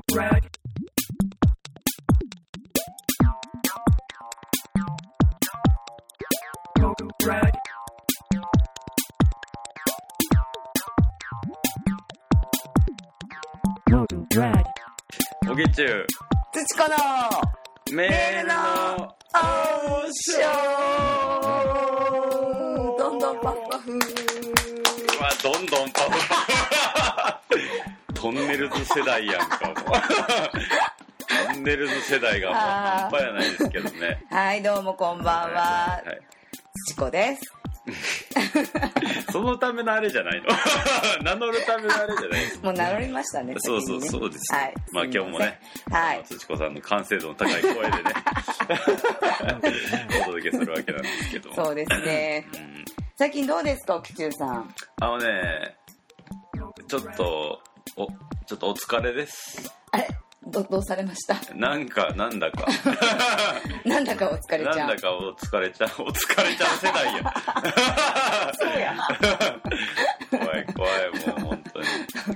おぎちゅうつちこのメールのオーショー、どんどんパフパフ。 うわ、どんどんパフパフトンネルズ世代やんかもうトンネルズ世代がもう半端やないですけどね。 はい、どうもこんばんは、 はい、 つちこです。 そのためのあれじゃないの名乗るためのあれじゃないです。 もう名乗りましたね。 そうそう先にね、 そうです、 はい、 まあ今日もね、 はい、 土子さんの完成度の高い声でねお届けするわけなんですけども。 そうですね、うん、最近どうですか、おきちゅうさん。 ちょっとお疲れです。 あれ、どうされました？ なんだかなんだかお疲れちゃう。 なんだかお疲れちゃう世代やそうや怖いもう本当に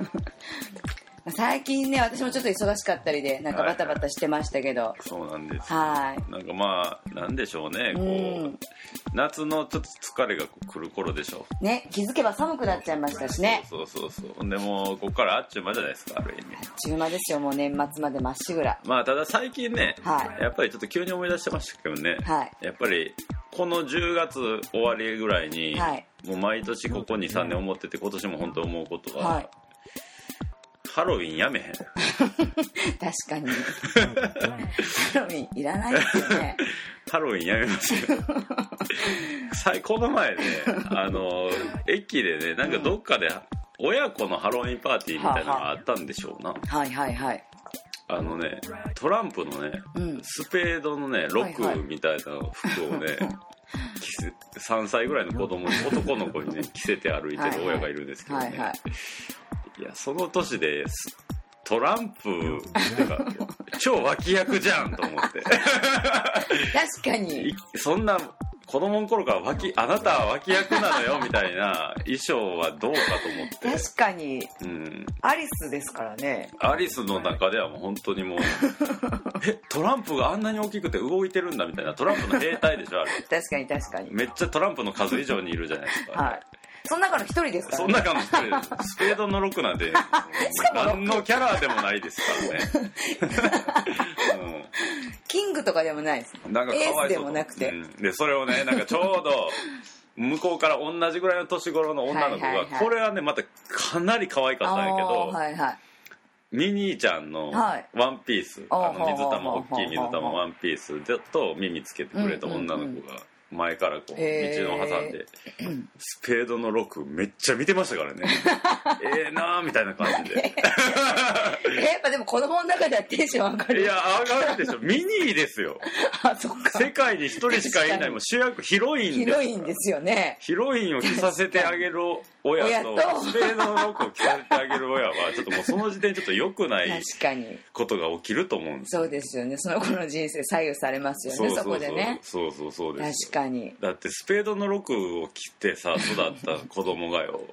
最近ね、私もちょっと忙しかったりでなんかバタバタしてましたけど、 そうなんです。 はい、 なんかまあなんでしょうね、こう、夏のちょっと疲れが来る頃でしょうね。気づけば寒くなっちゃいましたしね。 そうでもここからあっちゅう間じゃないですか、ある意味。 あっちゅう間ですよ、もう年末までまっしぐら。 まあただ最近ね、 はい、 やっぱりちょっと急に思い出してましたけどね、 はい、 やっぱりこの10月終わりぐらいに、 はい、もう毎年ここ 2,3 年思ってて、今年も本当思うことは、はい、ハロウィンやめへん確かにハロウィンいらないですよねハロウィンやめますよこの前ね、駅でね、なんかどっかで親子のハロウィンパーティーみたいなのがあったんでしょうな。 はいはいはい。 トランプのね、スペードのね6みたいな服をね、3歳ぐらいの男の子にね着せて歩いてる親がいるんですけどね、いやその年でトランプってか超脇役じゃんと思って確かにそんな子供の頃からあなたは脇役なのよみたいな衣装はどうかと思って。 確かに、アリスですからね。 アリスの中ではもう本当にもうトランプがあんなに大きくて動いてるんだみたいな、トランプの兵隊でしょあれ。 確かにめっちゃトランプの数以上にいるじゃないですかはい、その中の一人ですからね。 その中の一人です。スペードの6なんで何のキャラでもないですからねキングとかでもないです。 なんかかわいそう、エースでもなくて、でそれをね、なんかちょうど向こうから同じぐらいの年頃の女の子が、これはねまたかなり可愛かったんやけど、ミニーちゃんのワンピース、大きい水玉ワンピースと耳つけてくれた女の子が前からこう道の挟んでスペードの6めっちゃ見てましたからねええなーみたいな感じでやっぱでも子供の中ではテンション上がる。 いや上がるでしょ、ミニーですよそっか、 世界に一人しかいない、もう主役ヒロインですよね。 ヒロインを着させてあげる親とスペードの6を着させてあげる親はちょっともうその時点でちょっと良くないことが起きると思うんですよ。 そうですよね、その子の人生左右されますよね。そこでね。 そうです確かに。 だってスペードの6を着てさ育った子供がよ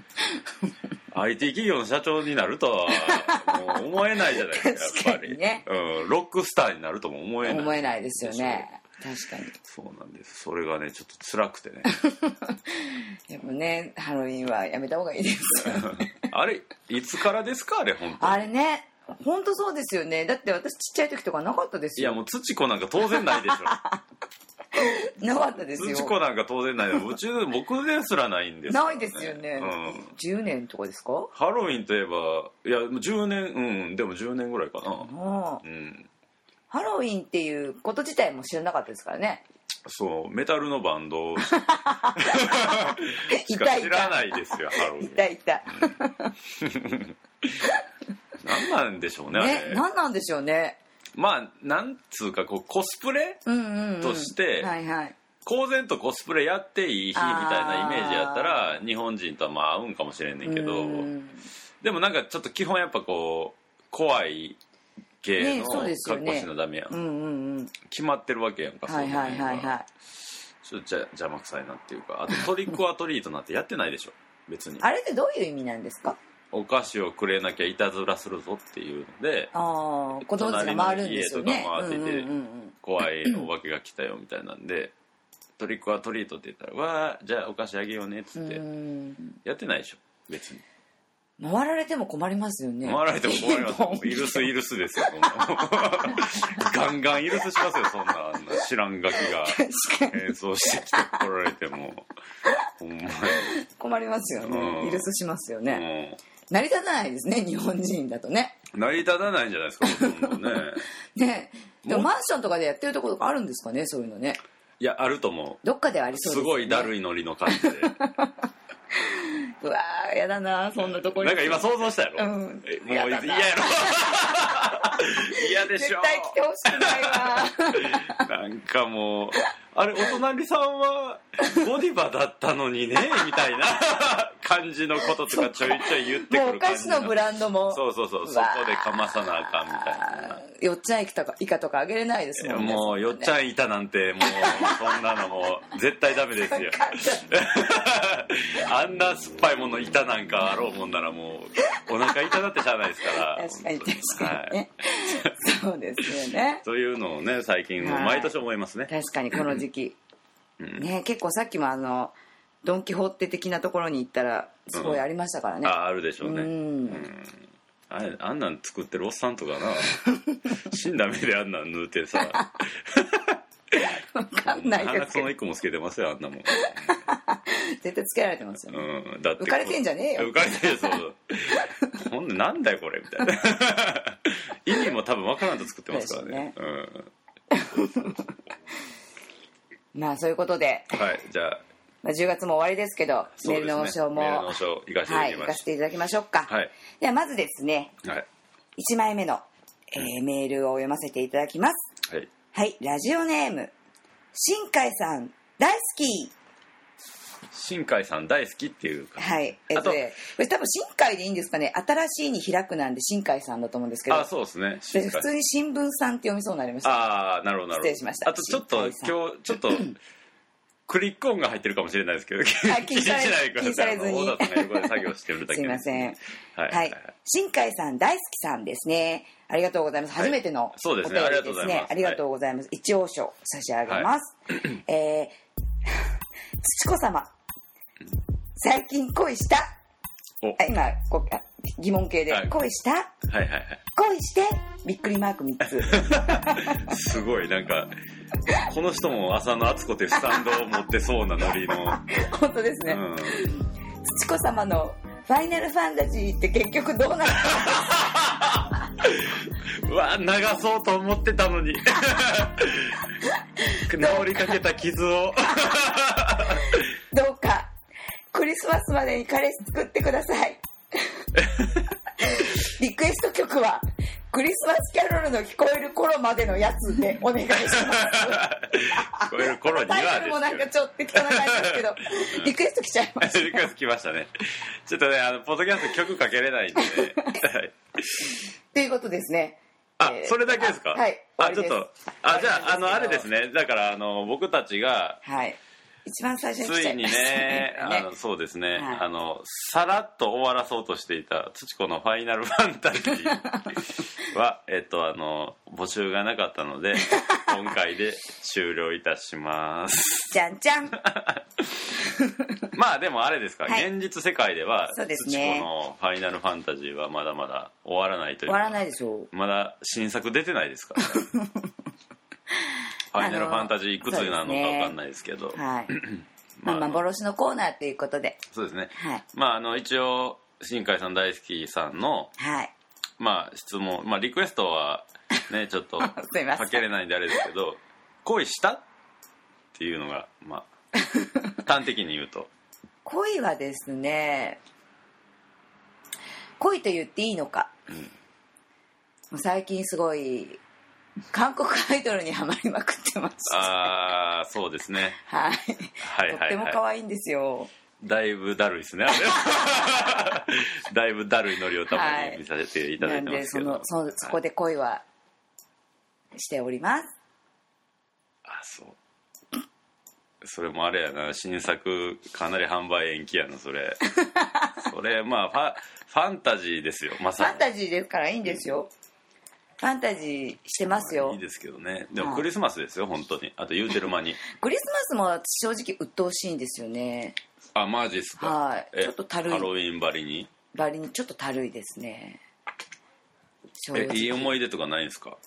IT 企業の社長になるとはもう思えないじゃないですかやっぱりね、ロックスターになるとも思えないですよね。確かにそうなんです。それがねちょっと辛くてねでもね、ハロウィンはやめた方がいいですあれいつからですか、あれ本当に。 あれね、本当そうですよね。だって私ちっちゃい時とかなかったですよ。 いやもう土子なんか当然ないでしょなかったですよ。 土子なんか当然ないよ。僕ですらないんですから、ね、 ないですよね、10年とかですか。 ハロウィンといえばいや10年でも10年ぐらいかな。 ハロウィンっていうこと自体も知らなかったですからね。 そう、メタルのバンドしか知らないですよハロウィン。 いた何なんでしょうね、あれ。 何なんでしょうね。 まあなんつうかこうコスプレとして公然とコスプレやっていい日みたいなイメージやったら日本人とはまあ合うんかもしれんねんけど、でもなんかちょっと基本やっぱこう怖い系の格好しなダメやん、決まってるわけやんか。ちょっと邪魔くさいなっていうか、あとトリックアトリートなんてやってないでしょ別に。 あれってどういう意味なんですか。 お菓子をくれなきゃいたずらするぞっていうので、 子供たちが回るんですよね。 隣の家とか回ってて、怖いお化けが来たよみたいなんで、トリックはトリートって言ったら、わーじゃあお菓子あげようねっつってやってないでしょ別に。 回られても困りますよね。 回られても困りますよ。イルスですよ。ガンガンイルスしますよ、そんな知らんガキが演奏してきて来られても。ほんまに困りますよね。イルスしますよね。成り立たないですね、日本人だとね。 成り立たないんじゃないですか、ほとんどね。 ね、でもマンションとかでやってるところとかあるんですかね、そういうのね。 いや、あると思う。 どっかではありそうですね。 すごいだるいノリの感じで。 うわー、やだな、そんなところに。 なんか今想像したやろ。もう嫌やろ。嫌でしょ。 絶対来てほしくないわ。なんかもう、あれ、お隣さんはゴディバだったのにね、みたいな感じのこととかちょいちょい言ってくる感じ。 もうお菓子のブランドも。 そう、そこでかまさなあかんみたいな。 よっちゃんイカとかあげれないですもんね。 もうよっちゃんいたなんてもうそんなのもう絶対ダメですよ。あんな酸っぱいものいたなんかあろうもんならもうお腹痛なってしゃあないですから。 確かにね。そうですよね。 というのをね最近毎年思いますね。 確かにこの時期ね、結構さっきもドン・キホーテ的なところに行ったらすごいありましたからね。 あるでしょうね。あんなん作ってるおっさんとかな死んだ目であんなん塗ってさ分かんないですけど鼻くその一個もつけてますよ、あんなもん。 絶対つけられてますよね。 だって浮かれてんじゃねえよ。 浮かれてる。そうほんでなんだよこれみたいな意味も多分分からんと作ってますからね。 まあそういうことで、 はい、じゃあ 10月も終わりですけど、メールの応召も行かせていただきましょう。 か。ではまずですね、1枚目の、メールを読ませていただきます。はい、ラジオネーム新海さん大好き。 新海さん大好きっていうか、 はい、これ多分新海でいいんですかね。新しいに開くなんで新海さんだと思うんですけど。 そうですね。 普通に新聞さんって読みそうになりました。 なるほど。 失礼しました。 あとちょっと今日ちょっとクリック音が入ってるかもしれないですけど、 気にしないされずに大田さんが横で作業してるだけすいません。はい、新海さん大好きさんですね。ありがとうございます。初めてのお便りですね。ありがとうございます。一応書差し上げます。土子様、最近恋した？今疑問形で恋した？恋してびっくりマーク3 つ。すごいなんかこの人も浅野敦子ってスタンドを持ってそうなノリの。 本当ですね。土子様のファイナルファンタジーって結局どうなったうわ流そうと思ってたのに治りかけた傷をどうかクリスマスまでに彼氏作ってください。リクエスト曲はクリスマスキャロルの聞こえる頃までのやつでお願いします。 聞こえる頃にはです。 タイトルもなんかちょっと適当な感じですけどリクエスト来ちゃいました、ね。 リクエスト来ましたね。ちょっとねポッドキャスト曲かけれないんで、ね。 ということですね。 それだけですか？はい。ちょっとじゃああれですね。だから僕たちが一番最初についにねそうですね、さらっと終わらそうとしていた土子のファイナルファンタジーは募集がなかったので今回で終了いたします。 じゃんじゃん。 まあでもあれですか、現実世界では土子のファイナルファンタジーはまだまだ終わらないというか、 終わらないでしょう。 まだ新作出てないですからね。ファイナルファンタジーいくつなのか分かんないですけど、 幻のコーナーということで、 そうですね。一応新海さん大好きさんの質問、リクエストはねちょっとかけれないんであれですけど恋したっていうのが端的に言うと恋はですね、恋と言っていいのか、もう最近すごい韓国アイドルにハマりまくってます。 そうですね。 とっても可愛いんですよ。 だいぶだるいですね。だいぶだるいノリをたまに見させていただいてますけど。 なんでそこで恋はしております。 そう。 それもあれやな、新作かなり販売延期やなそれそれまあファンタジーですよ、まさにファンタジーですからいいんですよ。ファンタジーしてますよ。 いいですけどね。でもクリスマスですよ本当に。あと言うてる間にクリスマスも正直鬱陶しいんですよね。 あ、マジっすか。 はい、ちょっとたるい。 ハロウィンばりにちょっとたるいですね。 いい思い出とかないんですか？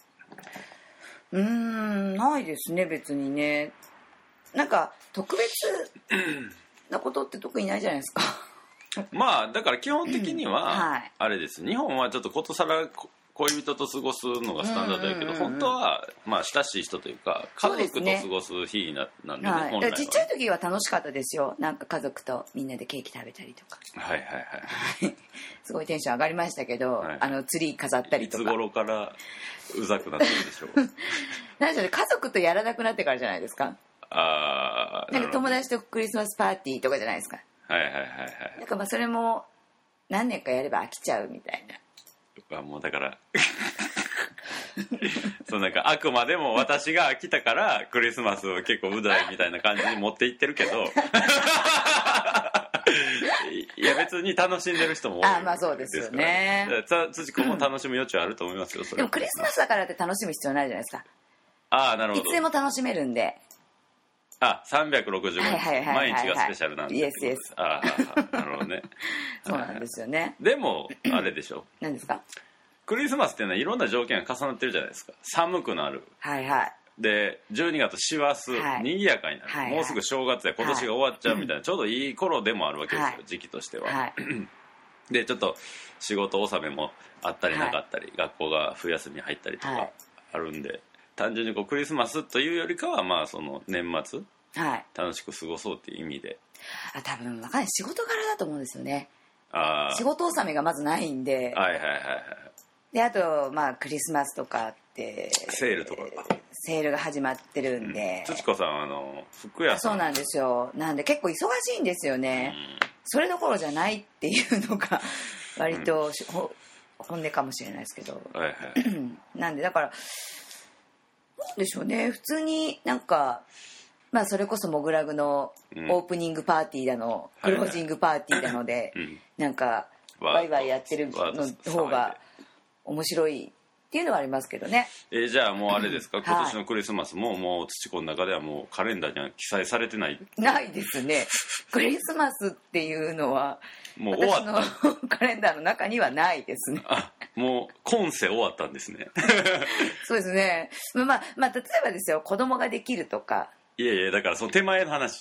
ないですね別にね。なんか特別なことって特にないじゃないですかまあだから基本的にはあれです、日本はちょっとことさら恋人と過ごすのがスタンダードだけど、本当はまあ親しい人というか家族と過ごす日なんでね、 本来はちっちゃい時は楽しかったですよ。なんか家族とみんなでケーキ食べたりとか、 はいはいはいすごいテンション上がりましたけど、はい、ツリー飾ったりとか。 いつ頃からうざくなってるんでしょう何でしょうね、家族とやらなくなってからじゃないですか。なんか友達とクリスマスパーティーとかじゃないですか。 はいはいはいはい。 なんかまあそれも何年かやれば飽きちゃうみたいな。 もうだからそうなんかあくまでも私が来たからクリスマスを結構うざいみたいな感じに持っていってるけどいや別に楽しんでる人も多いですから。 まあそうですよね。 辻子も楽しむ余地はあると思いますよそれ。 でもクリスマスだからって楽しむ必要ないじゃないですか。 なるほど。 いつでも楽しめるんで。 365日毎日がスペシャルなんで。 イエスイエス。 なるほどねそうなんですよね。 でもあれでしょ何ですか？ クリスマスっていうのはいろんな条件が重なってるじゃないですか。寒くなる、 はいはい、 で12月師走、賑やかになる、はいはい、もうすぐ正月や今年が終わっちゃうみたいな、はい、ちょうどいい頃でもあるわけですよ、はい、時期としては、はい、でちょっと仕事納めもあったりなかったり、はい、学校が冬休み入ったりとかあるんで、はい、単純にこうクリスマスというよりかはまあその年末、はい、楽しく過ごそうっていう意味で、 多分分かんない、仕事柄だと思うんですよね。仕事納めがまずないんで、 はいはいはいはい、 であとまあクリスマスとかってセールとかセールが始まってるんで、 土子さん服屋さん。 そうなんですよ。なんで結構忙しいんですよね、それどころじゃないっていうのが割と、本音かもしれないですけど、はいはいなんでだからなんでしょうね、普通になんかまあそれこそモグラグのオープニングパーティーだの、クロージングパーティーだので、なんかワイワイやってるの方が面白いっていうのはありますけどね。 じゃあもうあれですか、今年のクリスマスももう土子の中ではもうカレンダーには記載されてない？ ないですね。クリスマスっていうのはもう終わった私のカレンダーの中にはないですね。 もう今世終わったんですね。 そうですね。まあ例えばですよ、子供ができるとか。 いやだからその手前の話。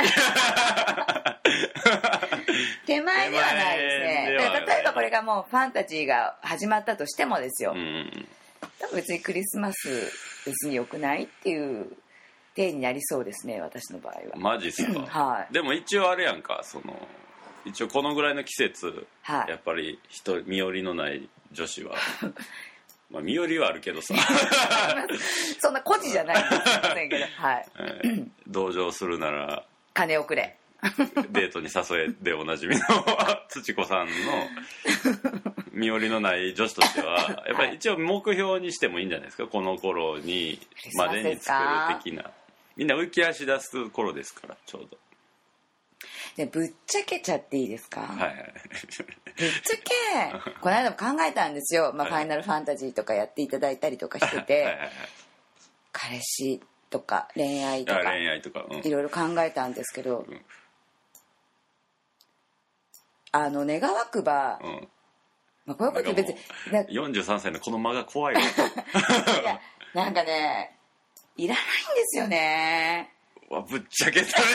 手前ではないですね。例えばこれがもうファンタジーが始まったとしてもですよ、多分別にクリスマス別に良くないっていう体になりそうですね、私の場合は。 マジっすか。はい、でも一応あれやんか、一応このぐらいの季節、はい、やっぱり身寄りのない女子はまあ身寄りはあるけどさそんな孤児じゃないですけど、はい、 同情するなら金をくれデートに誘えでおなじみの土子さんの身寄りのない女子としてはやっぱり一応目標にしてもいいんじゃないですか、この頃にまでに作る的な。みんな浮き足出す頃ですからちょうど。 でぶっちゃけちゃっていいですか？ はいはい、 ぶっちゃけこの間も考えたんですよ、まあ、ファイナルファンタジーとかやっていただいたりとかしてて、はいはいはい、彼氏とか恋愛とかいろいろ考えたんですけど、願わくば、まあ、こういうこと別に 43歳のこの間が怖いよ。 いやなんかねいらないんですよね。 ぶっちゃけたね。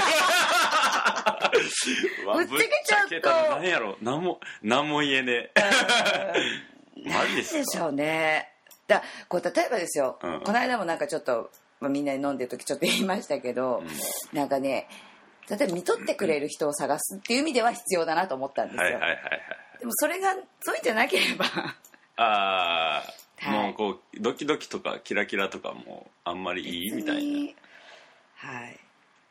ぶっちゃけちゃうと何やろ、何も言えねえ。マジですか？何でしょうね。こう例えばですよ、この間もなんかちょっと、まあ、みんなで飲んでる時ちょっと言いましたけど、なんかね例えば見とってくれる人を探すっていう意味では必要だなと思ったんですよ。でもそれがそういうんじゃなければはい、もうこうドキドキとかキラキラとかもあんまりいいみたいな。 はい。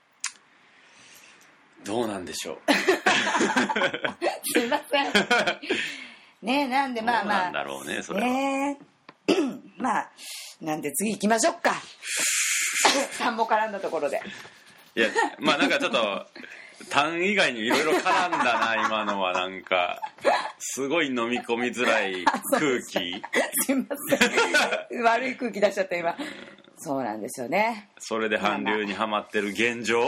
どうなんでしょう。 すいません。ね、なんでまあまあ。 なんだろうね、それは。 まあなんで次行きましょうか。田んぼ絡んだところで。 いやまあなんかちょっと単以外にいろいろ絡んだな今のは。なんかすごい飲み込みづらい空気すいません悪い空気出しちゃった今。そうなんですよね。 それで韓流にハマってる現状フ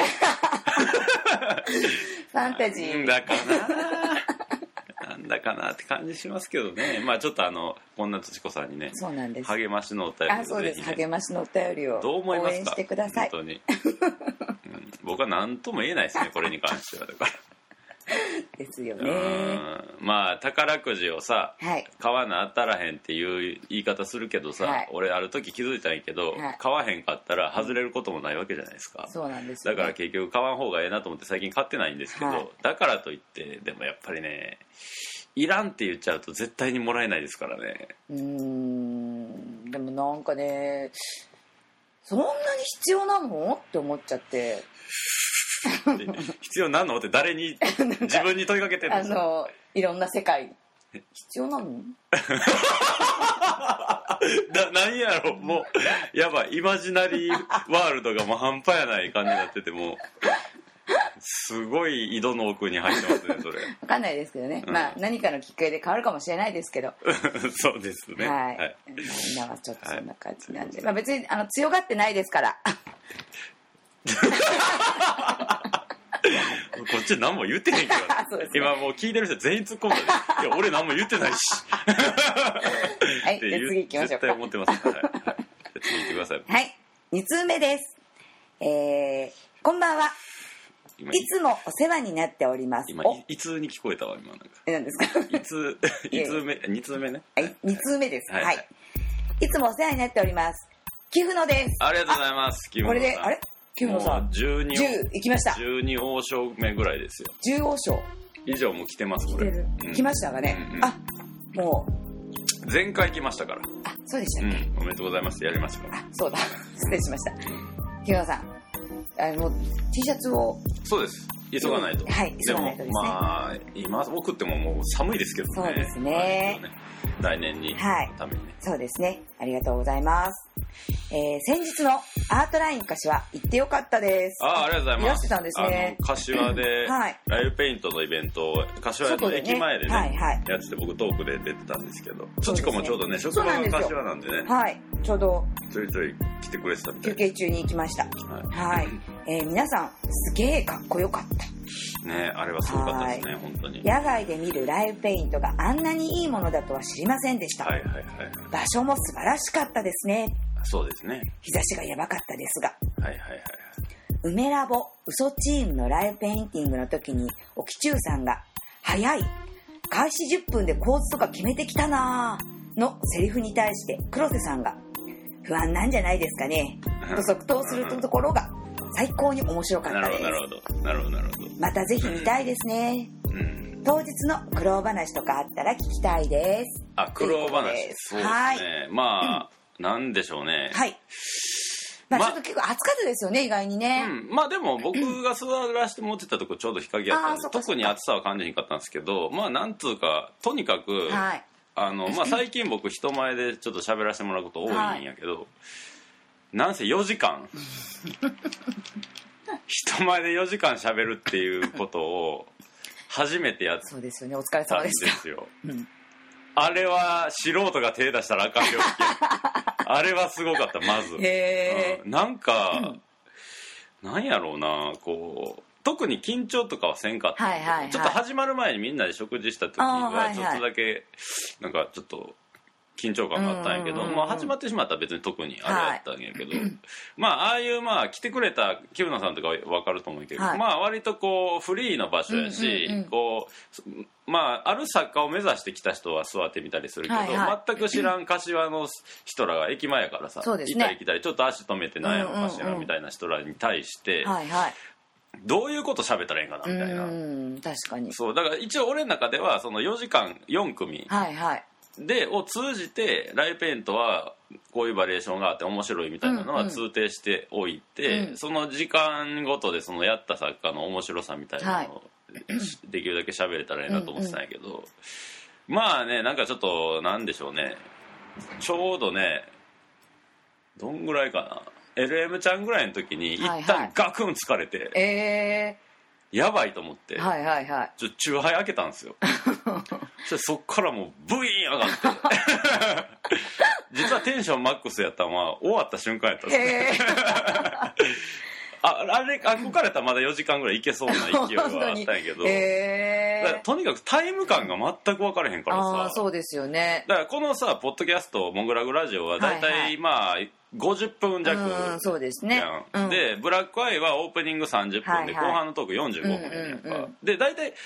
ァンタジーだかななんだかなって感じしますけどね。まあちょっとこんな土子さんにね、 そうなんです、 励ましのお便りを、 あ、そうです、励ましのお便りをどう思いますか、 応援してください。 本当に、僕は何とも言えないですねこれに関しては。だからですよね。 まあ宝くじをさ、 はい、 買わなあったらへんっていう言い方するけどさ、はい、俺ある時気づいたんやけど、はい、買わへんかったら外れることもないわけじゃないですか。 そうなんですよ、ね、 だから結局買わん方がええなと思って最近買ってないんですけど、はい、だからといってでもやっぱりね、いらんって言っちゃうと絶対にもらえないですからね。 でもなんかね、そんなに必要なのって思っちゃって必要なのって誰に自分に問いかけてるんですか。 いろんな世界必要なの何やろ、もうやばい、イマジナリーワールドがもう半端やない感じになってて、もうすごい井戸の奥に入ってますねそれ。 分かんないですけどね、まあ何かのきっかけで変わるかもしれないですけどそうですね、 はい、はい、今はちょっとそんな感じなんで、まあ、別に強がってないですからこっち何も言ってへんけど、ね、今もう聞いてる人全員突っ込んで、いや俺何も言ってないしはいで次行きましょうか。 絶対思ってます、はいはい、次行ってください。 はい、2通目です。こんばんは。いつもお世話になっております。 今いつに聞こえたわ今。なんか何ですかいつ目2通目ね。 はい、2通目です。はい、はい、いつもお世話になっております。寄付のです。 ありがとうございます。 これであれ寄付のさん10いきました。 12王将目ぐらいですよ。 10王将以上も来てます。これ来ましたがね、あ、もう前回来ましたから。 あ、そうでしたっけ、 おめでとうございます。やりましたから。 あ、そうだ失礼しました。寄付のさん、もう T シャツを。 そうです、急がないと。 はい、急がないとですね。 まあ今送ってももう寒いですけどね。 そうですね、 来年に、 はい、 ためにね。 そうですね、ありがとうございます。先日のアートライン柏行ってよかったです。 ありがとうございます。 いらしてたんですね。 柏で、 はい、 ライブペイントのイベントを柏の駅前でね、はいはい、やってて、僕トークで出てたんですけど、土子もちょうどね、職場が柏なんでね、 はい、ちょうどちょいちょい来てくれてたみたい休憩中に行きました。はい、皆さんすげえかっこよかったね。あれはすごかったですね、本当に。 野外で見るライブペイントがあんなにいいものだとは知りませんでした。 はいはいはい。 場所も素晴らしかったですね。 そうですね。 日差しがやばかったですが。 はいはいはい。 梅ラボ嘘チームのライブペインティングの時に沖中さんが早い、開始10分で構図とか決めてきたなーのセリフに対して黒瀬さんが不安なんじゃないですかねと即答するところが最高に面白かったです。 なるほど。 またぜひ見たいですね。当日の苦労話とかあったら聞きたいです。 あ、苦労話。そうですね。はい、まあ、なんでしょうね。 はい。まあちょっと結構暑かったですよね、意外にね。 まあでも僕が座らせて持ってたとこちょうど日陰やったんで、特に暑さは感じなかったんですけど、まあなんつうか、とにかく、はい、まあ最近僕人前でちょっと喋らせてもらうこと多いんやけど、はい、なんせ4時間人前で4時間喋るっていうことを初めてやったんですよ。 そうですよね、お疲れ様でした。 あれは素人が手出したらあかん領域あれはすごかった。まずなんか、なんやろうな、こう特に緊張とかはせんかった、はいはいはい、ちょっと始まる前にみんなで食事した時はちょっとだけなんかちょっと緊張感があったんやけど、まあ、始まってしまったら別に特にあれやったんやけど、はい、まあああいうまあ来てくれたキムナさんとか分かると思うけど、はい、まあ割とこうフリーの場所やし、こうまあある作家を目指してきた人は座ってみたりするけど、はいはい、全く知らん柏の人らが駅前やからさ、行ったり来たりちょっと足止めてなんやろかしらみたいな人らに対して、はいはい、どういうこと喋ったらいいかなみたいな。 確かにそうだから一応俺の中ではその4時間4組、 はいはい、 を通じてライブペイントはこういうバリエーションがあって面白いみたいなのは通底しておいて、その時間ごとでそのやった作家の面白さみたいなのをできるだけ喋れたらいいなと思ってたんやけど、まあね、なんかちょっとなんでしょうね、ちょうどねどんぐらいか LM ちゃんぐらいの時に一旦ガクン疲れて、やばいと思って、 はいはいはい、 チューハイ開けたんですよそっからもうブイーン上がって実はテンションマックスやったのは終わった瞬間やったんですねあこからやったらまだ4時間ぐらいいけそうな勢いはあったんやけど、だからとにかくタイム感が全く分からへんからさ。 そうですよね。 だからこのさポッドキャストモグラグラジオはだいたいまあ50分弱そうですね、 でブラックアイはオープニング30分で後半のトーク45分やんか、でだいたい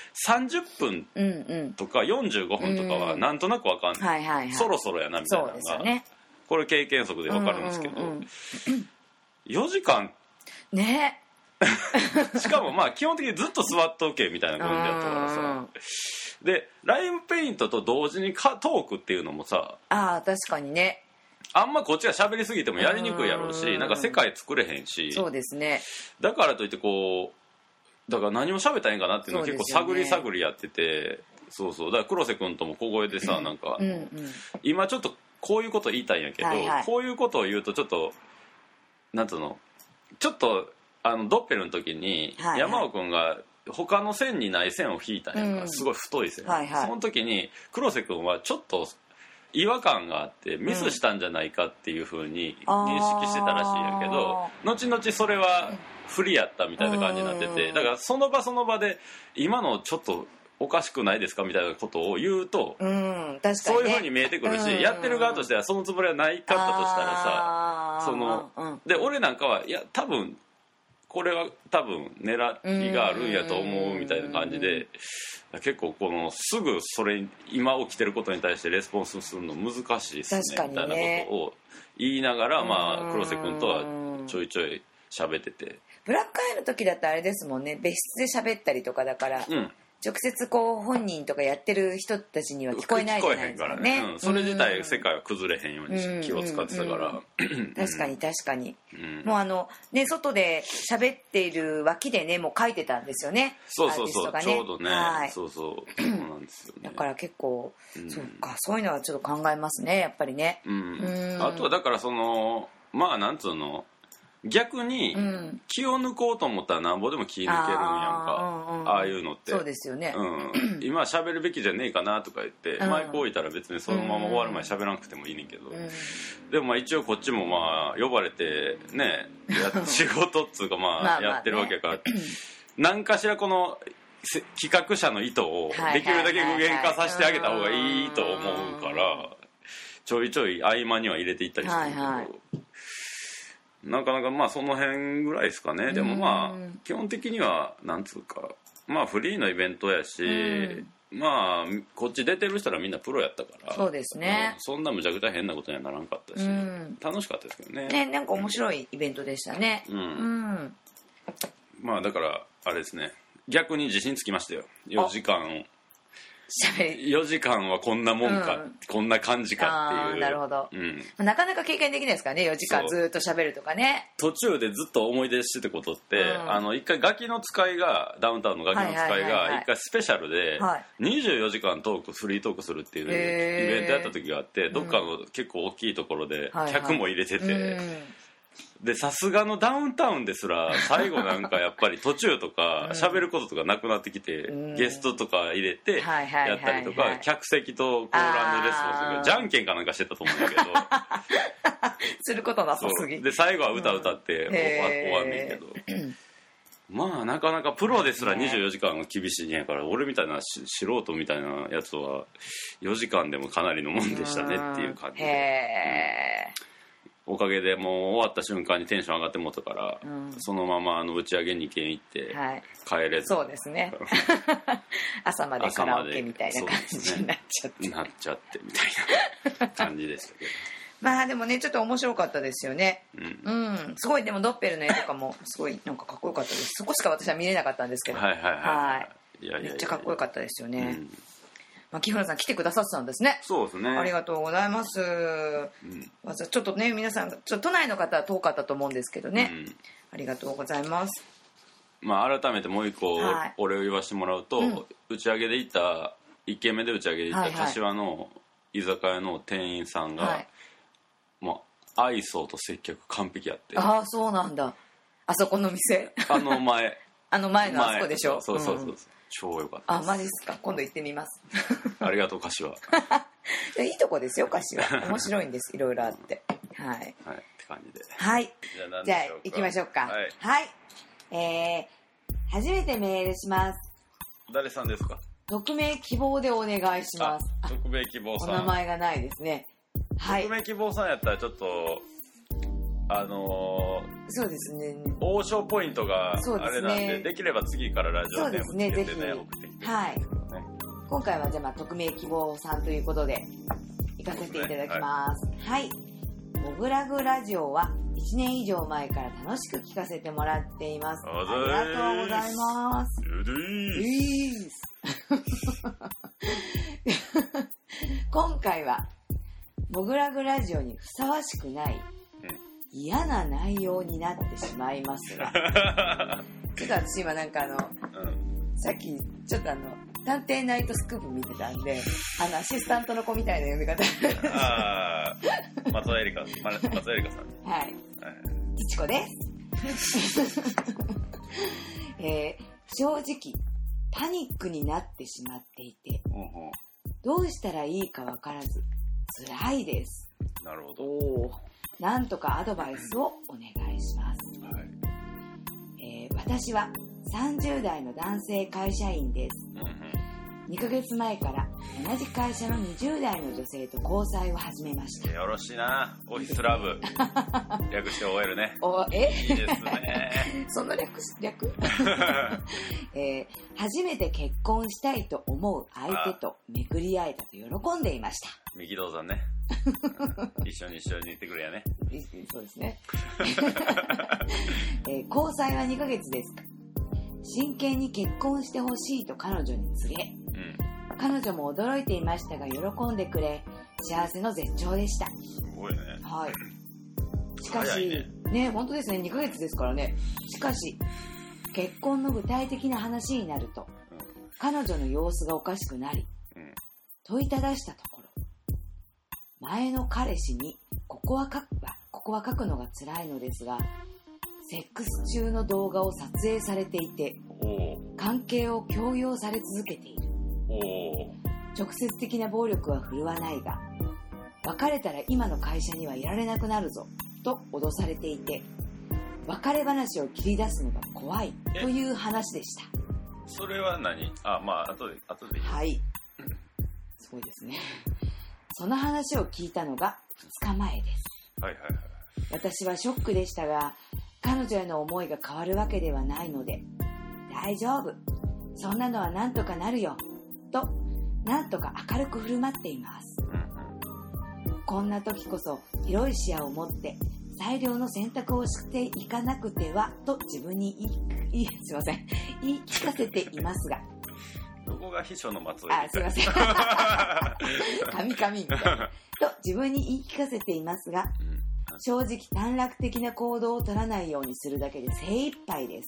30分とか45分とかはなんとなく分かんない、そろそろやなみたいなのが、これ経験則で分かるんですけど、4時間ねしかもまあ基本的にずっと座っとけみたいな感じだったからさ、でライブペイントと同時にトークっていうのもさ、 確かにね、 あんまこっちが喋りすぎてもやりにくいやろうし、なんか世界作れへんし、 そうですね、 だからといってこうだから何を喋ったらいいんかなっていうのを結構探り探りやってて、そうだから黒瀬君とも小声でさ、なんか今ちょっとこういうこと言いたいんやけど、こういうことを言うとちょっとなんつうのちょっとドッペルの時に山尾君が他の線にない線を引いたんやんか、すごい太い線、その時に黒瀬君はちょっと違和感があってミスしたんじゃないかっていう風に認識してたらしいんやけど、後々それは不利やったみたいな感じになってて、だからその場その場で今のちょっとおかしくないですかみたいなことを言うと、 確かにね、 そういう風に見えてくるし、やってる側としてはそのつもりはないかったとしたらさ、で俺なんかはいや多分これは多分狙いがあるんやと思うみたいな感じで、結構このすぐそれ今起きてることに対してレスポンスするの難しいっすねみたいなことを言いながら、まあ黒瀬君とはちょいちょい喋ってて、 ブラックアイの時だってあれですもんね、別室で喋ったりとかだから、直接こう本人とかやってる人たちには聞こえないじゃないですかね。 それ自体世界は崩れへんように気を使ってたから、 確かに確かに、もうね外で喋っている脇でねもう書いてたんですよね、 そう、ちょうどね、そうなんですよね。 だから結構、そうか、そういうのはちょっと考えますねやっぱりね。 あとはだからそのまあなんつうの逆に気を抜こうと思ったらなんぼでも気抜けるんやんか、ああいうのって。 そうですよね、 今は喋るべきじゃねえかなとか言ってマイク置いたら別にそのまま終わるまで喋らなくてもいいねんけど、でもまあ一応こっちもまあ呼ばれてね仕事っつうかまあやってるわけやから何かしらこの企画者の意図をできるだけ具現化させてあげた方がいいと思うから、ちょいちょい合間には入れていったりするけど、なかなかまあその辺ぐらいですかね。でもまあ基本的にはなんつうかまあフリーのイベントやし、まあこっち出てる人らみんなプロやったから、 そうですね、 そんなむちゃくちゃ変なことにはならんかったし、楽しかったですけどね。 なんか面白いイベントでしたね。 まあだからあれですね、逆に自信つきましたよ。4時間4時間はこんなもんか、こんな感じかっていう。 なるほど、なかなか経験できないですからね、4時間ずっと喋るとかね。 途中でずっと思い出してたことって、一回ガキの使いがダウンタウンのガキの使いが一回スペシャルで24時間フリートークするっていうイベントやった時があって、どっかの結構大きいところで客も入れてて、でさすがのダウンタウンですら最後なんかやっぱり途中とか喋ることとかなくなってきて、ゲストとか入れてやったりとか、客席とコール&レスポンスじゃんけんかなんかしてたと思うんだけどすることなさすぎで最後は歌歌って終わんねんけど、まあなかなかプロですら24時間が厳しいんやから、俺みたいな素人みたいなやつは4時間でもかなりのもんでしたねっていう感じで、おかげでもう終わった瞬間にテンション上がってもったから、そのまま打ち上げ2軒行って帰れず、 そうですね朝までカラオケみたいな感じになっちゃってみたいな感じでしたけどまあでもねちょっと面白かったですよね。すごい。でもドッペルの絵とかもすごいなんかかっこよかったです。そこしか私は見れなかったんですけど、めっちゃかっこよかったですよね。木村さん来てくださってたんですね。 そうですね、 ありがとうございます。ちょっとね皆さん都内の方は遠かったと思うんですけどね、ありがとうございます。 まあ改めてもう一個お礼を言わせてもらうと、打ち上げで行った1軒目で打ち上げで行った柏の居酒屋の店員さんが、 愛想と接客完璧やって。 ああ、そうなんだ。あそこの店前あのあそこでしょ。 そう、超良かったです。 マジですか。今度行ってみます。 ありがとう柏。 いいとこですよ柏。面白いんです。いろいろあって。はい。 はい、って感じで。 はい。じゃあ行きましょうか。はい。初めてメールします。 誰さんですか？ 匿名希望でお願いします。 匿名希望さん。 お名前がないですね。はい。 匿名希望さんやったらちょっとそうですね。 王将ポイントがあれなんで、できれば次からラジオネームつけてね、送ってきて。 はい。今回はじゃあ匿名希望さんということで行かせていただきます。はい。モグラグラジオは1年以上前から楽しく聞かせてもらっています。ありがとうございます。今回はモグラグラジオにふさわしくない嫌な内容になってしまいますがちょっと私今なんかさっきちょっと探偵ナイトスクープ見てたんでアシスタントの子みたいな読み方松尾恵里香さん。 はい。いちこです。正直パニックになってしまっていて、どうしたらいいかわからず辛いです。 なるほど。 なんとかアドバイスをお願いします。はい。私は30代の男性会社員です。2ヶ月前から同じ会社の20代の女性と交際を始めました。 よろしいな。オフィスラブ略して OL ね。いいですね。 その略初めて結婚したいと思う相手と巡り会えたと喜んでいました。 三木道山ね。一緒に行ってくれやね。 そうですね。交際は2ヶ月ですか。真剣に結婚してほしいと彼女に告げ、彼女も驚いていましたが喜んでくれ幸せの絶頂でした。 すごいね。 はい。しかしね、本当ですね、2ヶ月ですからね。しかし結婚の具体的な話になると、彼女の様子がおかしくなり、問いただしたところ、前の彼氏にここは書くのが辛いのですが、セックス中の動画を撮影されていて、関係を強要され続けている。直接的な暴力は振るわないが、別れたら今の会社にはいられなくなるぞと脅されていて、別れ話を切り出すのが怖いという話でした。 それは何？後で。 はい。そうですね。その話を聞いたのが2日前です。私はショックでしたが、彼女への思いが変わるわけではないので、大丈夫、そんなのはなんとかなるよと、なんとか明るく振る舞っています。こんな時こそ広い視野を持って最良の選択をしていかなくてはと自分に言い聞かせていますが、 どこが秘書の松尾？ すいません神みたいなと自分に言い聞かせていますが、正直短絡的な行動を取らないようにするだけで精一杯です。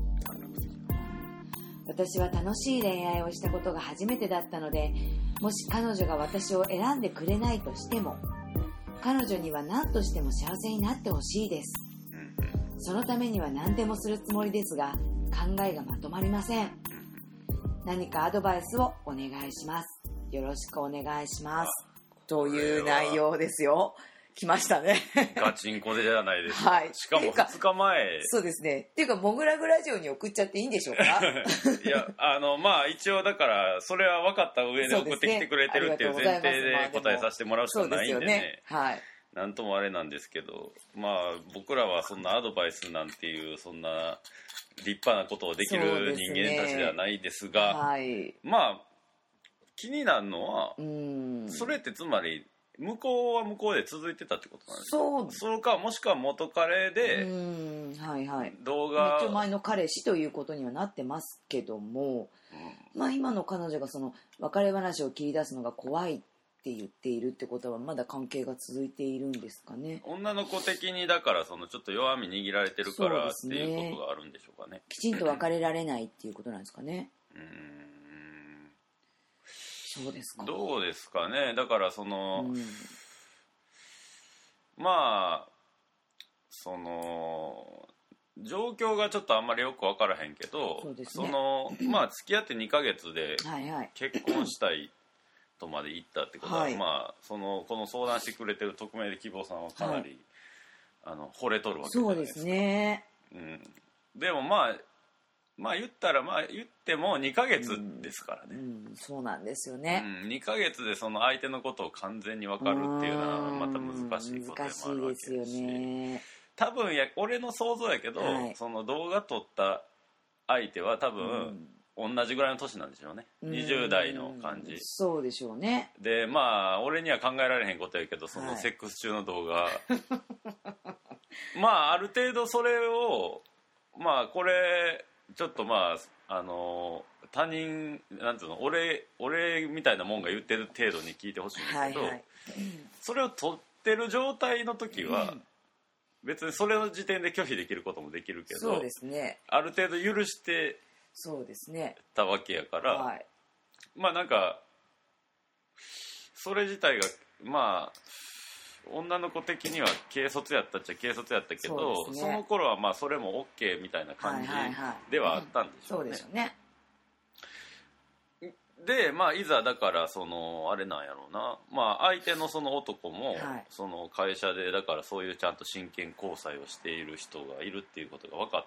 私は楽しい恋愛をしたことが初めてだったので、もし彼女が私を選んでくれないとしても、彼女には何としても幸せになってほしいです。そのためには何でもするつもりですが、考えがまとまりません。何かアドバイスをお願いします。よろしくお願いします。という内容ですよ。来ましたね。 ガチンコでじゃないですか。はい。しかも2日前。 そうですね。っていうか、モグラグラジオに送っちゃっていいんでしょうか？ いや、一応だから、それは分かった上で送ってきてくれてるっていう前提で答えさせてもらうしかないんでね。はい。なんともあれなんですけど、僕らはそんなアドバイスなんていう、そんな立派なことをできる人間たちではないですが、はい。気になるのは、それってつまり、向こうは向こうで続いてたってことなんですか？そうか、もしくは元彼で動画、 一応前の彼氏ということにはなってますけども、今の彼女がその別れ話を切り出すのが怖いって言っているってことは、まだ関係が続いているんですかね。 女の子的にだからちょっと弱み握られてるからっていうことがあるんでしょうかね。 きちんと別れられないっていうことなんですかね。そうですか。 どうですかね。だからまあその状況がちょっとあんまりよく分からへんけど、 そうですね、 まあ付き合って2ヶ月で結婚したいとまで言ったってことは、 はい、 まあこの相談してくれてる匿名で希望さんはかなり、はい、惚れとるわけじゃないですか。 そうですね、 でもまあ言ったら言っても2ヶ月ですからね、 そうなんですよね、 2ヶ月でその相手のことを完全に分かるっていうのはまた難しいことでもあるわけですし、 難しいですよね。 多分俺の想像やけど、はい、その動画撮った相手は多分、同じぐらいの年なんでしょうね、20代の感じ。 そうでしょうね。 でまあ俺には考えられへんことやけど、そのセックス中の動画、はい、まあある程度それをまあこれちょっとまあ他人なんていうの、俺みたいなもんが言ってる程度に聞いてほしいんですけど、はいはい、それを撮ってる状態の時は、別にそれの時点で拒否できることもできるけど、 そうですね、 ある程度許してそうですねたわけやから、はい、まあなんかそれ自体がまあ女の子的には軽率やったっちゃ軽率やったけど、 その頃はまあそれも OK みたいな感じではあったんでしょうね。 そうでしょうね。 でまあいざだからあれなんやろうな、まあ相手のその男も、はい、その会社でだからそういうちゃんと真剣交際をしている人がいるっていうことが分かって、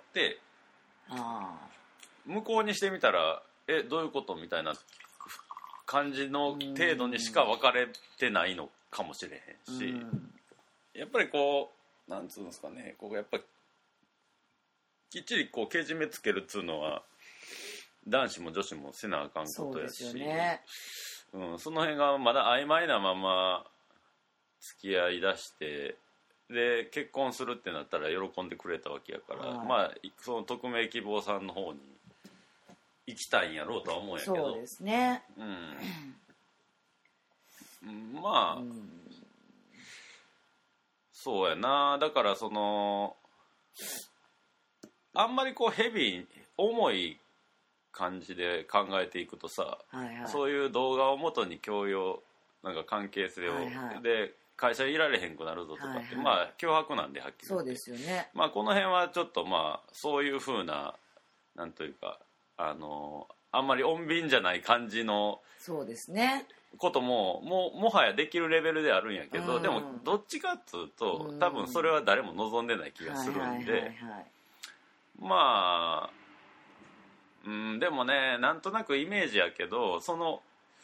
向こうにしてみたらどういうことみたいな感じの程度にしか分かれてないのかもしれへんし、やっぱりこうなんつうんですかね、こうやっぱきっちりこうけじめつけるっつうのは男子も女子もせなあかんことやし、 その辺がまだ曖昧なまま付き合いだしてで結婚するってなったら喜んでくれたわけやから、まあその匿名希望さんの方に行きたいんやろうとは思うんやけど、 そうですね、 まあ、そうやな。だからあんまりこうヘビー重い感じで考えていくとさ、はいはい、そういう動画を元に強要なんか関係性を、はいはい、で会社いられへんくなるぞとかって、はいはい、まあ脅迫なんではっきり言って、 そうですよね。 まあこの辺はちょっとまあそういう風ななんというかあんまり穏便じゃない感じのそうですねことももはやできるレベルであるんやけど、でもどっちかっつうと多分それは誰も望んでない気がするんで、まあでもねなんとなくイメージやけどその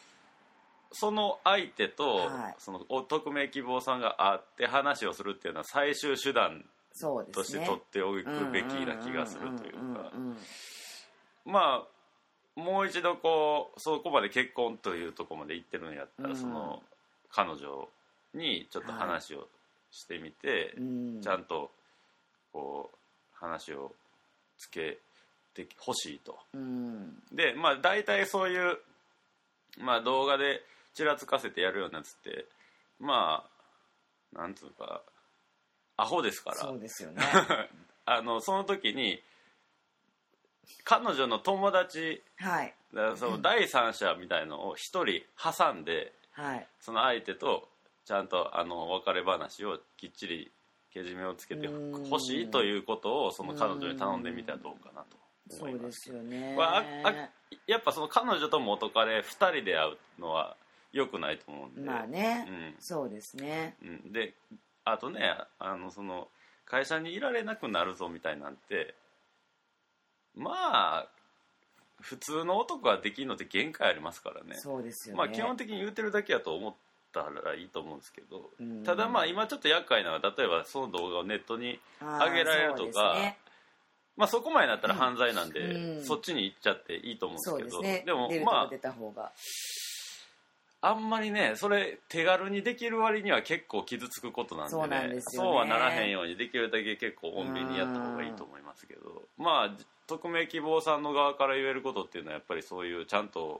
相手と、はい、その匿名希望さんが会って話をするっていうのは最終手段として取っておくべきな気がするというか、まあもう一度こうそこまで結婚というところまで行ってるんやったら、その彼女にちょっと話をしてみて、ちゃんとこう話をつけてほしいと、でまあ大体そういう、まあ、動画でちらつかせてやるようなやつってまあなんつうかアホですから、 そうですよねその時に彼女の友達、 はい、 だからその第三者みたいのを一人挟んで、はい、その相手とちゃんと別れ話をきっちりけじめをつけてほしいということをその彼女に頼んでみたらどうかなと思います。 そうですよね。 やっぱその彼女と元彼2人で会うのは良くないと思うんで、 まあね、そうですね、 であとねその会社にいられなくなるぞみたいなんてまあ普通の男はできるのって限界ありますからね。 そうですよね。 まあ基本的に言うてるだけやと思ったらいいと思うんですけど、ただまあ今ちょっと厄介なのは例えばその動画をネットに上げられるとか、まあそこまでなったら犯罪なんで、そっちに行っちゃっていいと思うんですけど、でもまあ出た方があんまりねそれ手軽にできる割には結構傷つくことなんでね、そうはならへんようにできるだけ結構穏便にやった方がいいと思いますけど、まあ匿名希望さんの側から言えることっていうのはやっぱりそういうちゃんと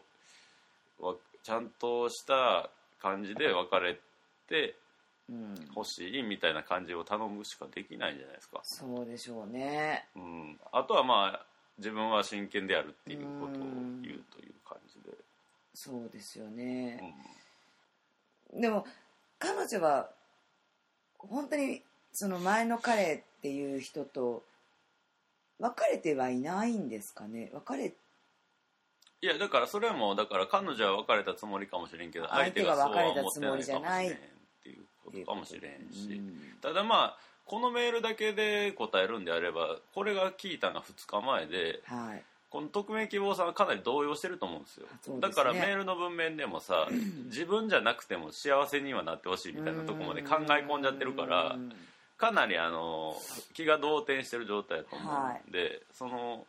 した感じで別れて欲しいみたいな感じを頼むしかできないんじゃないですか。 そうでしょうね、 あとはまあ自分は真剣であるっていうことを言うという感じで。 そうですよね、でも彼女は本当にその前の彼っていう人と別れてはいないんですかね。 いやだからそれもだから彼女は別れたつもりかもしれんけど相手が別れたつもりじゃないっていうことかもしれんし、ただまあこのメールだけで答えるんであればこれが聞いたのが2日前で、はい、この匿名希望さんはかなり動揺してると思うんですよ。ですね、だからメールの文面でもさ自分じゃなくても幸せにはなってほしいみたいなとこまで考え込んじゃってるからかなり気が動転してる状態だと思うんで、はい、その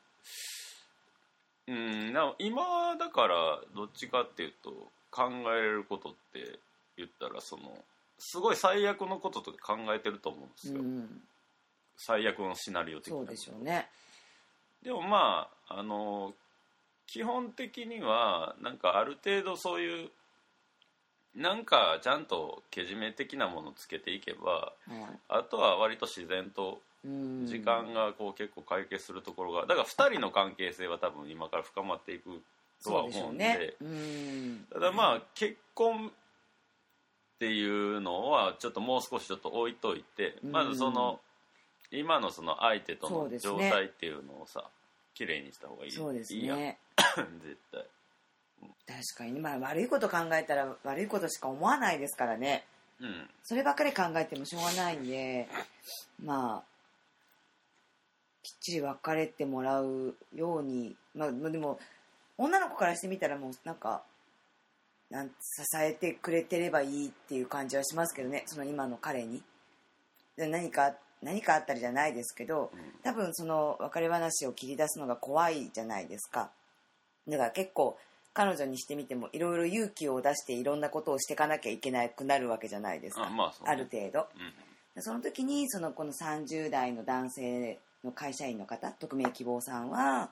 今だからどっちかっていうと考えれることって言ったらそのすごい最悪のこととか考えてると思うんですよ、最悪のシナリオ的な。 そうでしょうね。 でもまあ基本的にはなんかある程度そういうなんかちゃんとけじめ的なものをつけていけば、あとは割と自然と時間がこう結構解決するところがだから2人の関係性は多分今から深まっていくとは思うんで、ただまあ結婚っていうのはちょっともう少しちょっと置いといて、まずその今のその相手との状態っていうのをさ綺麗にした方がいい。 そうですね。いいや絶対。 確かに今悪いこと考えたら悪いことしか思わないですからね、そればっかり考えてもしょうがないんで、まあきっちり別れてもらうように、まあでも女の子からしてみたらもうなんか支えてくれてればいいっていう感じはしますけどね、その今の彼に何かあったりじゃないですけど、多分その別れ話を切り出すのが怖いじゃないですか。だから結構彼女にしてみてもいろいろ勇気を出していろんなことをしていかなきゃいけなくなるわけじゃないですか、ある程度、その時にこの30代の男性の会社員の方、匿名希望さんは、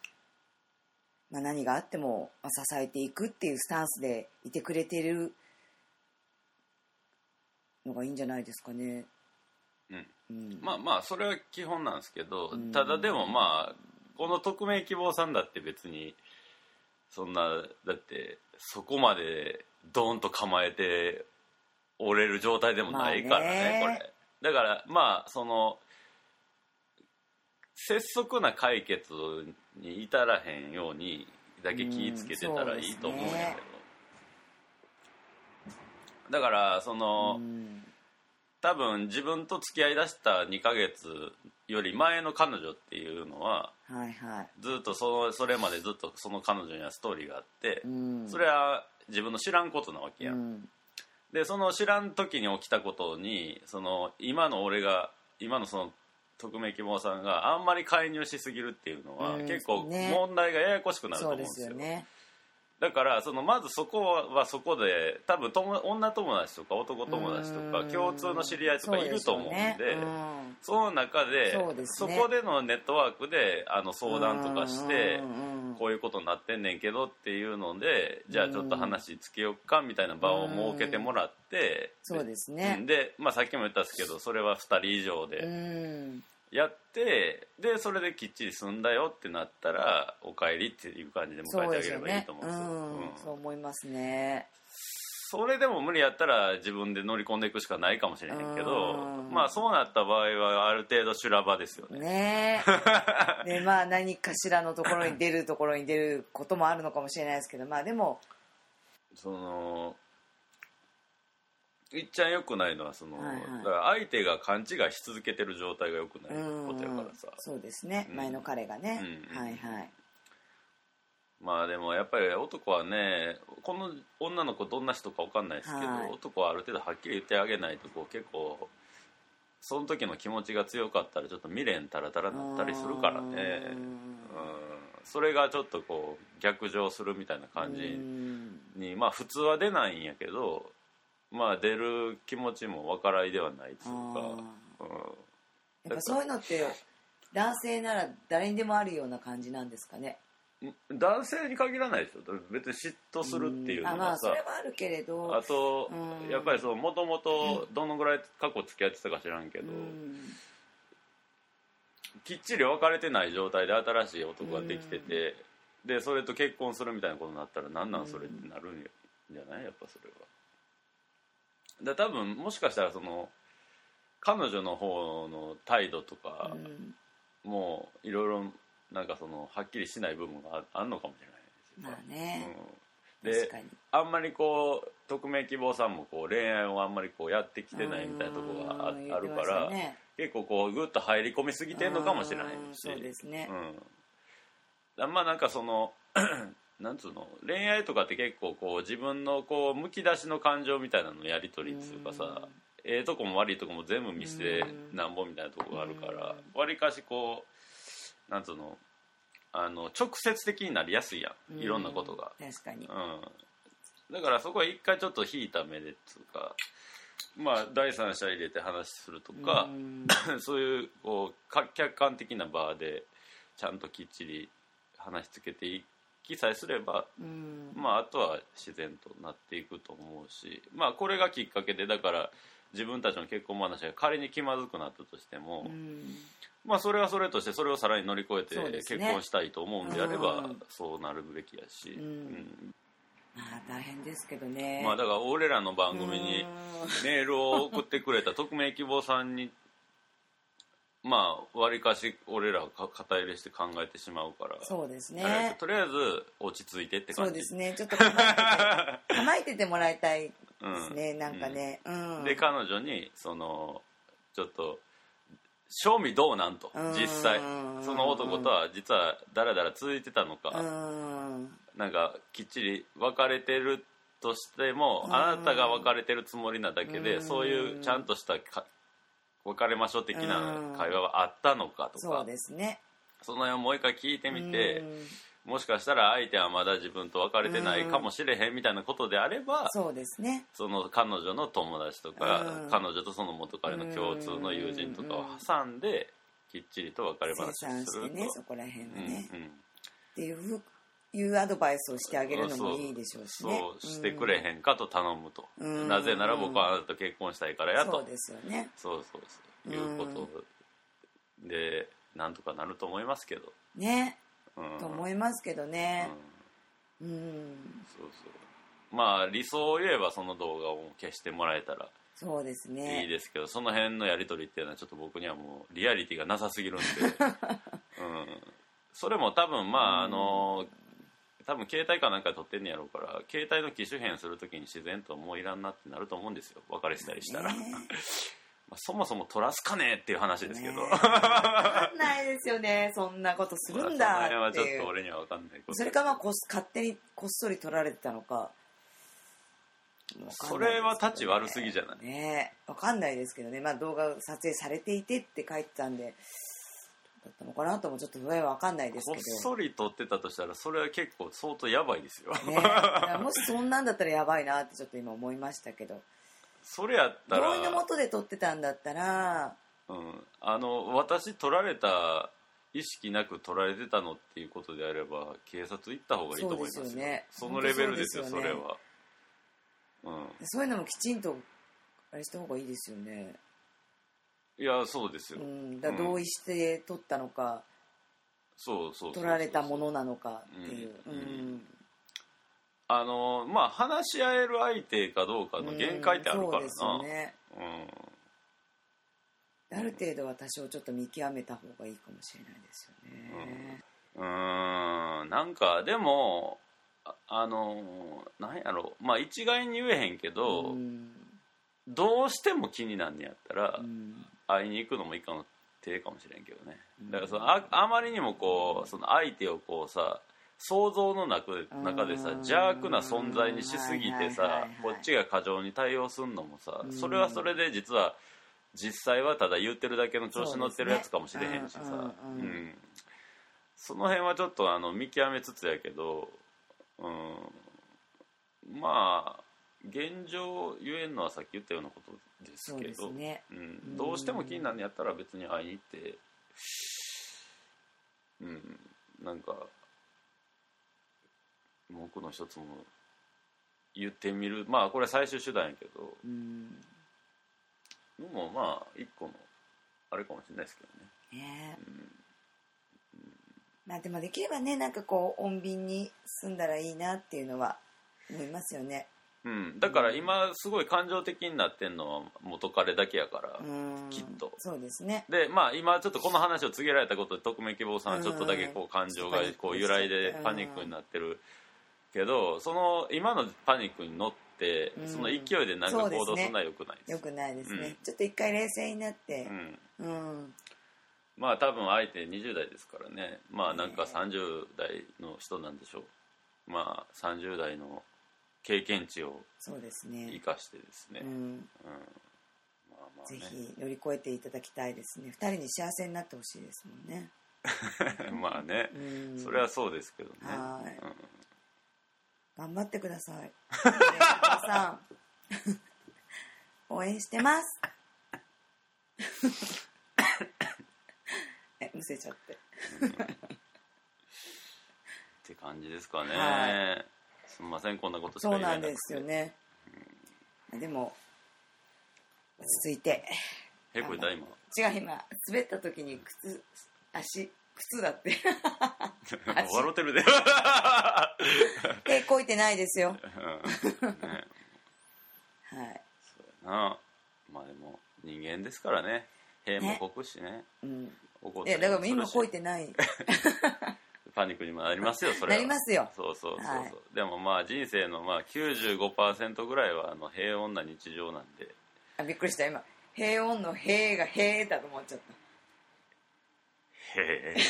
何があっても支えていくっていうスタンスでいてくれてるのがいいんじゃないですかね。 まあまあそれは基本なんですけど、ただでもまあこの匿名希望さんだって別にそんなだってそこまでドーンと構えて折れる状態でもないからね、これだからまあその拙速な解決に至らへんようにだけ気ぃつけてたらいいと思うんやけど、だからその多分自分と付き合いだした2ヶ月より前の彼女っていうのは、ずっとそれまでずっとその彼女にはストーリーがあって、それは自分の知らんことなわけやん、でその知らん時に起きたことにその今のその匿名希望さんがあんまり介入しすぎるっていうのは、結構問題がややこしくなると思うんですよ。だからまずそこはそこで多分女友達とか男友達とか共通の知り合いとかいると思うんで、その中でそこでのネットワークで相談とかしてこういうことになってんねんけどっていうので、じゃあちょっと話つけよっかみたいな場を設けてもらって、 そうですね。 で、まあ、さっきも言ったんですけどそれは2人以上でやってでそれできっちり済んだよってなったらお帰りっていう感じで迎えてあげればいいと思うんですよ。 そう思いますね。 それでも無理やったら自分で乗り込んでいくしかないかもしれへんけど、まあそうなった場合はある程度修羅場ですよね。 ねえでまあ何かしらのところに出ることもあるのかもしれないですけど、まあでもいっちゃん良くないのはだから相手が勘違いし続けてる状態が良くないことやからさ。 そうですね、前の彼がね、 まあでもやっぱり男はね、この女の子どんな人か分かんないですけど、男はある程度はっきり言ってあげないと結構その時の気持ちが強かったらちょっと未練タラタラなったりするからね、それがちょっと逆上するみたいな感じにまあ普通は出ないんやけど、まあ出る気持ちも分からいではないというか、 やっぱそういうのって男性なら誰にでもあるような感じなんですかね。 男性に限らないでしょ。別に嫉妬するっていうのがさ、 それはあるけれど、 あとやっぱりもともとどのぐらい過去付き合ってたか知らんけど、きっちり別れてない状態で新しい男ができてて、でそれと結婚するみたいなことになったらなんそれってなるんじゃない、やっぱそれは。多分もしかしたら彼女の方の態度とか、もういろいろなんかそのはっきりしない部分があるのかもしれないですよ。 まあね、 であんまりこう匿名希望さんもこう恋愛をあんまりこうやってきてないみたいなところがあるから、ね、結構こうグッと入り込みすぎてんのかもしれないし、 そうですね、 まあなんかそのなんつうの、恋愛とかって結構こう自分のこうむき出しの感情みたいなのやり取りっていうかさ、とこも悪いとこも全部見せてなんぼみたいなとこがあるからわりかしこうなんつうの直接的になりやすいやん、いろんなことが。 確かに、 だからそこは一回ちょっと引いた目でっつうか、まあ第三者入れて話するとかそういうこう客観的な場でちゃんときっちり話しつけていきさえすれば、まああとは自然となっていくと思うし、まあこれがきっかけでだから自分たちの結婚話が仮に気まずくなったとしても、まあそれはそれとしてそれをさらに乗り越えて結婚したいと思うんであればそうなるべきやし、 まあ大変ですけどね。 まあだから俺らの番組にメールを送ってくれた匿名希望さんにまあわりかし俺ら肩入れして考えてしまうから、 そうですね、 とりあえず落ち着いてって感じ。 そうですね、ちょっと構えててもらいたいですね、なんかね、 で彼女にそのちょっと正味どうなんと、実際その男とは実はだらだら続いてたのか、なんかきっちり別れてるとしてもあなたが別れてるつもりなだけでそういうちゃんとした別れましょう的な会話はあったのかとか、 そうですね、 その辺をもう一回聞いてみて、もしかしたら相手はまだ自分と別れてないかもしれへんみたいなことであれば、 そうですね、 その彼女の友達とか、彼女とその元彼の共通の友人とかを挟んできっちりと別れ話をすると、 清算してね、そこら辺はね、っていうアドバイスをしてあげるのもいいでしょうしね。 そうしてくれへんかと頼むと、なぜなら僕はあなたと結婚したいからやと、 そうですよね、 そういうことでなんとかなると思いますけどね、と思いますけどね、そうまあ理想を言えばその動画を消してもらえたらそうですね、 いいですけど、その辺のやり取りっていうのはちょっと僕にはもうリアリティがなさすぎるんでそれも多分まあ多分携帯かなんか撮ってんねやろうから、携帯の機種変するときに自然ともういらんなってなると思うんですよ、別れしたりしたら、まあそもそも撮らすかねっていう話ですけど、 分かんないですよね、そんなことするんだっていう、 その辺はちょっと俺には分かんないこと、 それかまあ勝手にこっそり撮られてたのか、 それはタチ悪すぎじゃないね、分かんないですけどね、まあ動画撮影されていてって書いてたんでだったのかなともちょっとそれは分かんないですけど、 こっそり撮ってたとしたらそれは結構相当やばいですよ、 もしそんなんだったらやばいなってちょっと今思いましたけど、 それやったら同意のもとで撮ってたんだったら、 私撮られた意識なく撮られてたのっていうことであれば警察行った方がいいと思いますよ、 そうですよね、 そのレベルですよ、それは、 そういうのもきちんとあれした方がいいですよね。 いやそうですよ、 だ同意して撮ったのか、撮られたものなのかっていう、 まあ話し合える相手かどうかの限界ってあるからな、そうですよね、 ある程度は多少ちょっと見極めた方がいいかもしれないですよね。 なんかでもなんやろう、まあ一概に言えへんけど、どうしても気になんねやったら、会いに行くのもいいかも手かもしれんけどね。だからあまりにもこうその相手をこうさ想像の中でさ邪悪な存在にしすぎてさ、こっちが過剰に対応すんのもさ、それはそれで実際はただ言ってるだけの調子乗ってるやつかもしれへんしさ、その辺はちょっと見極めつつやけど、まあ現状言えんのはさっき言ったようなことですけど、どうしても気になるんやったら別に会いに行って、なんか文句の一つも言ってみる、まあこれは最終手段やけど、でもまあ一個のあれかもしれないですけどね。 まあでもできればね、なんかこう穏便に済んだらいいなっていうのは思いますよね。 だから今すごい感情的になってんのは元彼だけやからきっとそうですね。 でまあ今ちょっとこの話を告げられたことで匿名希望さんはちょっとだけこう感情がこう揺らいでパニックになってるけど、その今のパニックに乗ってその勢いでなんか行動するのはよくないです。 よくないですね。ちょっと一回冷静になって、 まあ多分相手20代ですからね、まあなんか30代の人なんでしょう。まあ30代の経験値を生かしてですね、 ぜひ乗り越えていただきたいですね。2人に幸せになってほしいですもんね。 まあね、それはそうですけどね。 頑張ってください。さん応援してます。むせちゃって。 って感じですかね。すみませんこんなことしか言えなくて。 そうなんですよね。でも続いて。 へこいた今。 違う今滑った時に靴だって。 笑ってるで。 へこいてないですよ。はい。 そうやな。まあでも人間ですからね。へもこくしね。 いやだから今こいてない。 パニックにもなりますよそれは。 なりますよ。 そう、でもまあ人生のまあ 95% ぐらいは平穏な日常なんで。 びっくりした今平穏の平が平だと思っちゃった。 へえ。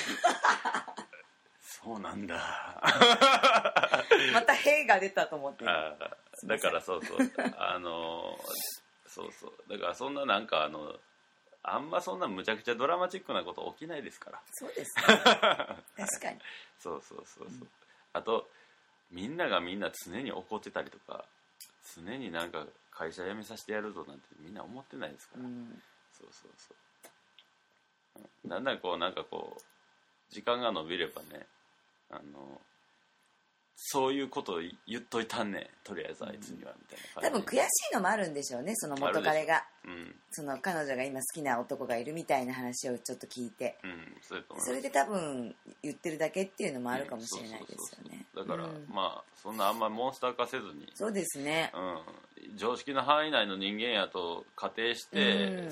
そうなんだ。 また平が出たと思って。 だからそうだからそんななんかあんまそんなむちゃくちゃドラマチックなこと起きないですから。 そうですね。確かに。 そう。あとみんながみんな常に怒ってたりとか常になんか会社辞めさせてやるぞなんてみんな思ってないですから。だんだんこうなんかこう時間が延びればねそういうことを言っといたんねとりあえずあいつにはみたいな多分悔しいのもあるんでしょうねその元彼が、その彼女が今好きな男がいるみたいな話をちょっと聞いて、それで多分言ってるだけっていうのもあるかもしれないですよね。 だからまあそんなあんまモンスター化せずにそうですね、 常識の範囲内の人間やと仮定して、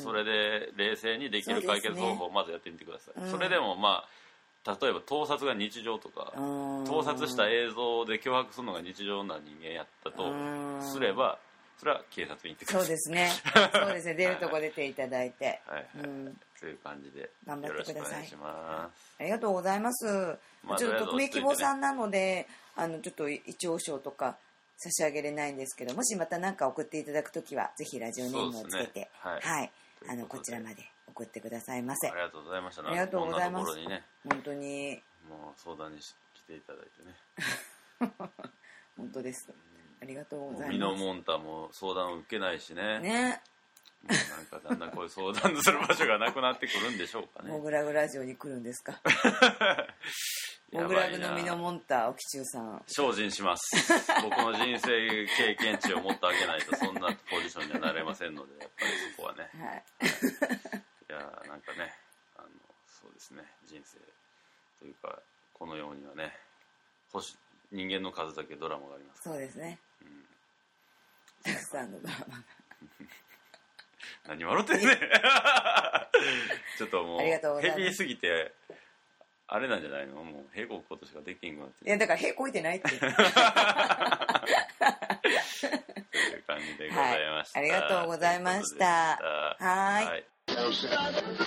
それで冷静にできる解決方法をまずやってみてください。それでもまあ例えば盗撮が日常とか盗撮した映像で脅迫するのが日常な人間やったとすればそれは警察に行ってください。 そうですね出るとこ出ていただいて、 そういう感じで頑張ってください。 よろしくお願いします。 ありがとうございます。ちょっと匿名希望さんなのでちょっと一応賞とか差し上げれないんですけど、もしまた何か送っていただくときはぜひラジオネームをつけて、こちらまで送ってくださいませ。 ありがとうございました。 ありがとうございます。 こんなところにね、 本当にもう相談に来ていただいてね。 本当です。ありがとうございます。 ミノモンタも相談を受けないしね。 ね。 もうなんかだんだんこういう相談する場所がなくなってくるんでしょうかね。 モグラグラジオに来るんですか。モグラグのミノモンタ沖中さん。 精進します。僕の人生経験値をもっと上げないとそんなポジションにはなれませんので、やっぱりそこはね。いやなんかねそうですね、人生というかこのようにはね人間の数だけドラマがあります。 そうですね、たくさんのドラマが何笑ってんねん。ちょっともうヘビーすぎてあれなんじゃないの、もう屁こくことしかできんくなって。 いやだから屁こいてないってという感じでございました、 ありがとうございました。はい。